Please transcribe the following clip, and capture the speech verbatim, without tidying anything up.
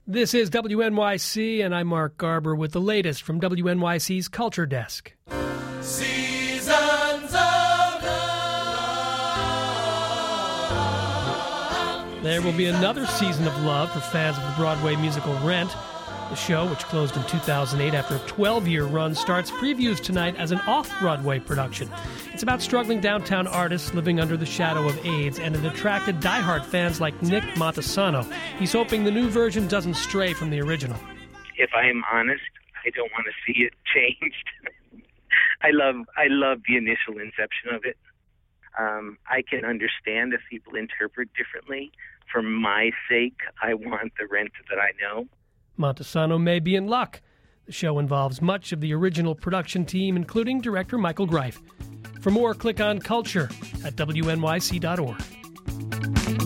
This is W N Y C, and I'm Mark Garber with the latest from W N Y C's Culture Desk. Seasons of Love. There will be another season of love for fans of the Broadway musical Rent. The show, which closed in two thousand eight after a twelve-year run, starts previews tonight as an off-Broadway production. It's about struggling downtown artists living under the shadow of AIDS, and it attracted diehard fans like Nick Montesano. He's hoping the new version doesn't stray from the original. If I am honest, I don't want to see it changed. I love I love the initial inception of it. Um, I can understand if people interpret differently. For my sake, I want the Rent that I know. Montesano may be in luck. The show involves much of the original production team, including director Michael Greif. For more, click on Culture at W N Y C dot org.